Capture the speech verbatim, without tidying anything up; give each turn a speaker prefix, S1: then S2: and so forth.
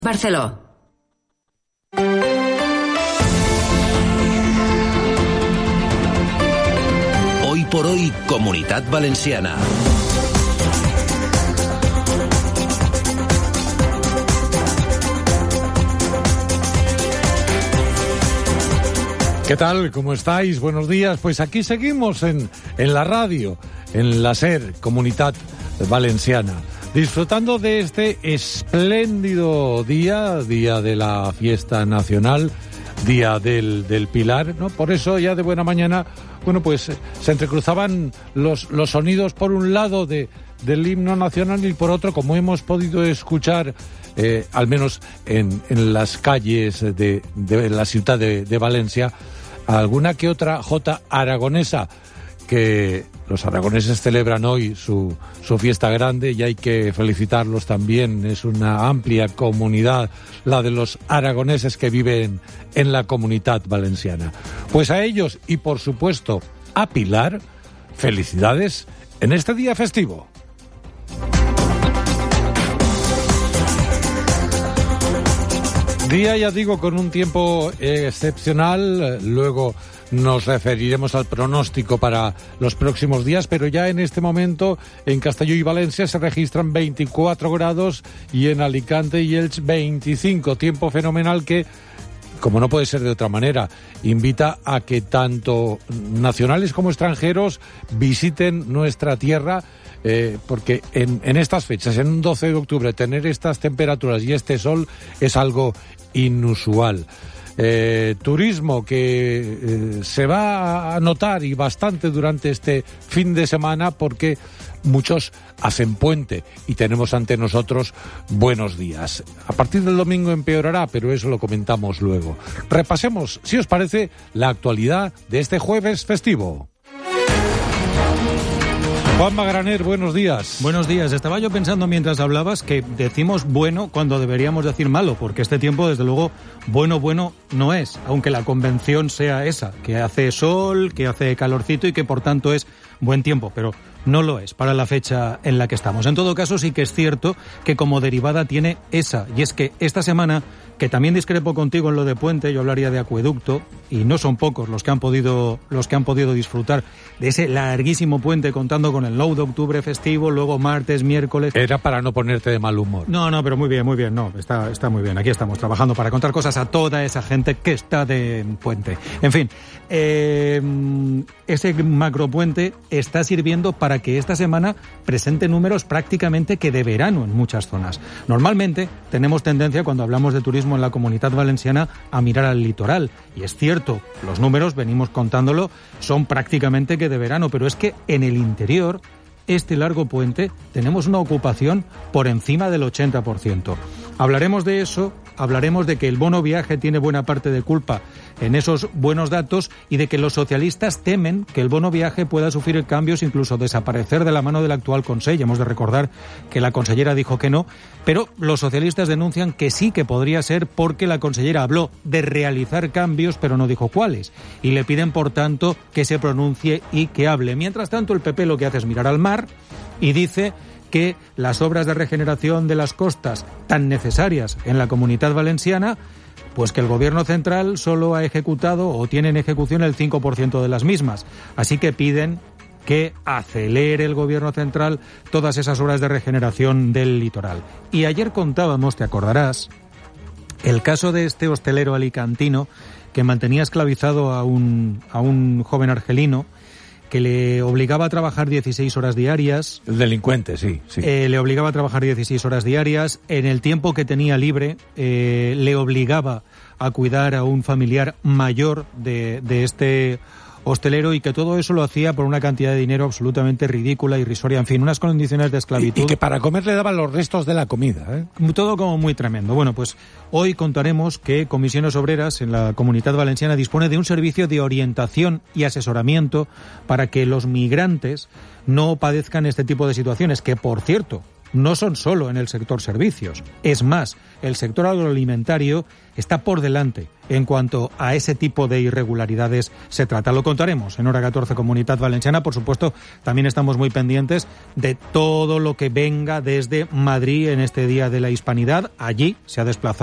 S1: Barceló.
S2: Hoy por hoy, Comunitat Valenciana.
S3: ¿Qué tal? ¿Cómo estáis? Buenos días. Pues aquí seguimos en, en la radio, en la SER, Comunitat Valenciana, disfrutando de este espléndido día, día de la fiesta nacional, día del, del Pilar, ¿no? Por eso ya de buena mañana, bueno, pues se entrecruzaban los, los sonidos por un lado de, del himno nacional y por otro, como hemos podido escuchar, eh, al menos en, en las calles de, de la ciudad de, de Valencia, alguna que otra jota aragonesa, que los aragoneses celebran hoy su, su fiesta grande y hay que felicitarlos también. Es una amplia comunidad la de los aragoneses que viven en la Comunitat Valenciana. Pues a ellos y por supuesto a Pilar, felicidades en este día festivo. Día, ya digo, con un tiempo eh, excepcional. Luego nos referiremos al pronóstico para los próximos días, pero ya en este momento en Castelló y Valencia se registran veinticuatro grados y en Alicante y Elche veinticinco. Tiempo fenomenal que, como no puede ser de otra manera, invita a que tanto nacionales como extranjeros visiten nuestra tierra. Eh, porque en, en estas fechas, en un doce de octubre, tener estas temperaturas y este sol es algo inusual. Eh, turismo que eh, se va a notar y bastante durante este fin de semana porque muchos hacen puente y tenemos ante nosotros buenos días. A partir del domingo empeorará, pero eso lo comentamos luego. Repasemos, si os parece, la actualidad de este jueves festivo. Juan Magraner, buenos días.
S4: Buenos días. Estaba yo pensando mientras hablabas que decimos bueno cuando deberíamos decir malo, porque este tiempo, desde luego, bueno, bueno no es, aunque la convención sea esa, que hace sol, que hace calorcito y que por tanto es buen tiempo, pero no lo es para la fecha en la que estamos. En todo caso, sí que es cierto que como derivada tiene esa, y es que esta semana, que también discrepo contigo en lo de puente, yo hablaría de acueducto, y no son pocos los que han podido los que han podido disfrutar de ese larguísimo puente contando con el nueve de octubre festivo, luego martes, miércoles.
S3: Era para no ponerte de mal humor.
S4: No, no, pero muy bien, muy bien, no, está, está muy bien. Aquí estamos trabajando para contar cosas a toda esa gente que está de puente. En fin, eh, ese macropuente está sirviendo para que esta semana presente números prácticamente que de verano en muchas zonas. Normalmente tenemos tendencia, cuando hablamos de turismo en la Comunitat Valenciana, a mirar al litoral. Y es cierto, los números, venimos contándolo, son prácticamente que de verano, pero es que en el interior, este largo puente, tenemos una ocupación por encima del ochenta por ciento. Hablaremos de eso, hablaremos de que el bono viaje tiene buena parte de culpa en esos buenos datos y de que los socialistas temen que el bono viaje pueda sufrir cambios, incluso desaparecer de la mano del actual Consell. Hemos de recordar que la consellera dijo que no, pero los socialistas denuncian que sí que podría ser porque la consellera habló de realizar cambios, pero no dijo cuáles, y le piden, por tanto, que se pronuncie y que hable. Mientras tanto, el P P lo que hace es mirar al mar y dice que las obras de regeneración de las costas tan necesarias en la Comunitat Valenciana, pues que el gobierno central solo ha ejecutado o tiene en ejecución el cinco por ciento de las mismas. Así que piden que acelere el gobierno central todas esas obras de regeneración del litoral. Y ayer contábamos, te acordarás, el caso de este hostelero alicantino que mantenía esclavizado a un, a un joven argelino, que le obligaba a trabajar dieciséis horas diarias.
S3: El delincuente, sí. sí.
S4: Eh, le obligaba a trabajar dieciséis horas diarias. En el tiempo que tenía libre, eh, le obligaba a cuidar a un familiar mayor de, de este hostelero, y que todo eso lo hacía por una cantidad de dinero absolutamente ridícula, irrisoria, en fin, unas condiciones de esclavitud.
S3: Y, y que para comer le daban los restos de la comida, ¿eh?
S4: Todo como muy tremendo. Bueno, pues hoy contaremos que Comisiones Obreras en la Comunitat Valenciana dispone de un servicio de orientación y asesoramiento para que los migrantes no padezcan este tipo de situaciones, que, por cierto, no son solo en el sector servicios. Es más, el sector agroalimentario está por delante en cuanto a ese tipo de irregularidades se trata. Lo contaremos en Hora catorce Comunitat Valenciana. Por supuesto, también estamos muy pendientes de todo lo que venga desde Madrid en este Día de la Hispanidad. Allí se ha desplazado